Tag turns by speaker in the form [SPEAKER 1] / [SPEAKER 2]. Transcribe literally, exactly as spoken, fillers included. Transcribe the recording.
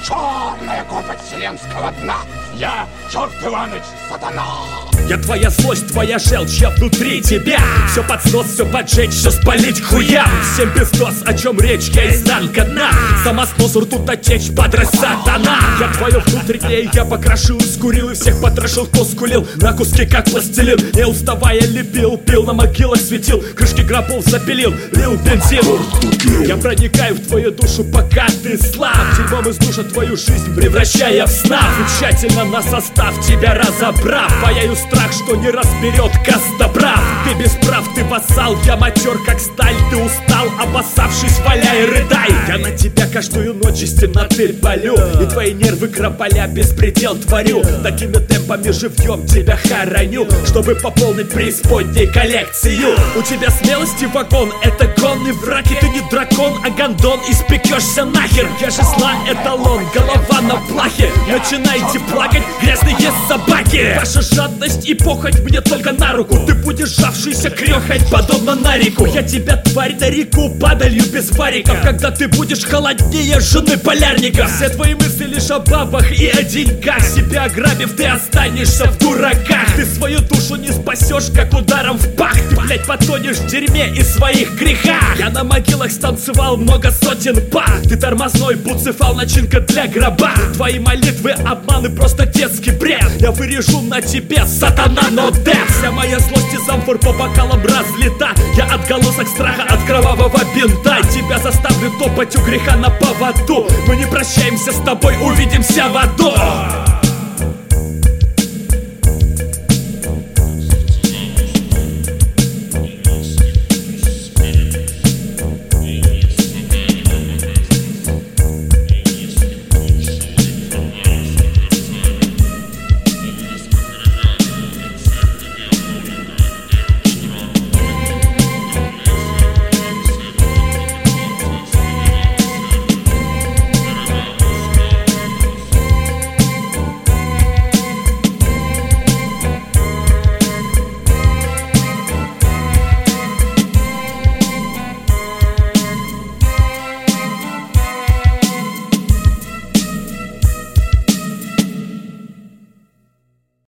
[SPEAKER 1] черная копоть вселенского дна. Я Черт Иваныч Сатана.
[SPEAKER 2] Я твоя злость, твоя желчь, я внутри тебя. Все под снос, все поджечь, все спалить хуям. Всем пиздос, о чем речь, я изнанка дна. Сама снос ртут отечь, подрась сатана. Я твое внутреннее, я покрошил и скурил, и всех потрошил, кто скулил на куски, как пластилин. Не уставая лепил, пил, на могилах светил, крышки гробов запилил, лил бензин. Я проникаю в твою душу, пока ты слаб, дерьмом из душа твою жизнь превращая в снав. И тщательно на состав тебя разобрав, паяю страх, что не разберет костоправ. Ты без прав, ты вассал, я матер как сталь. Ты устал, обоссавшись, валяй, рыдай. Я на тебя каждую ночь из темноты палю, и твои нервы крополя беспредел творю. Такими темпами живьем тебя хороню, чтобы пополнить преисподней коллекцию. У тебя смелости вагон, это конный враг. И ты не дракон, а гондон, испекешься нахер. Я же зла эталон, голова на плахе. Начинайте плакать, грязные собаки. Ваша жадность и похоть мне только на руку. Ты будешь сжавшийся крёхать, подобно на реку. Я тебя, тварь, на реку падалью без вариков, когда ты будешь холоднее жены полярника. Все твои мысли лишь о бабах и о деньгах. Себя ограбив, ты останешься в дураках. Ты свою душу не спасешь, как ударом в пах. Ты, блять, потонешь в дерьме и своих грехах. Я на могилах станцевал много сотен пар. Ты тормозной буцефал, начинка для гроба. Твои молитвы, обманы, просто детский бред. Я вырежу на тебе, сатана, но death. Вся моя злость из амфор по бокалам разлета. Я отголосок страха от кровавого бинта. Тебя заставлю топать у греха на поводу. Мы не прощаемся с тобой, увидимся в аду.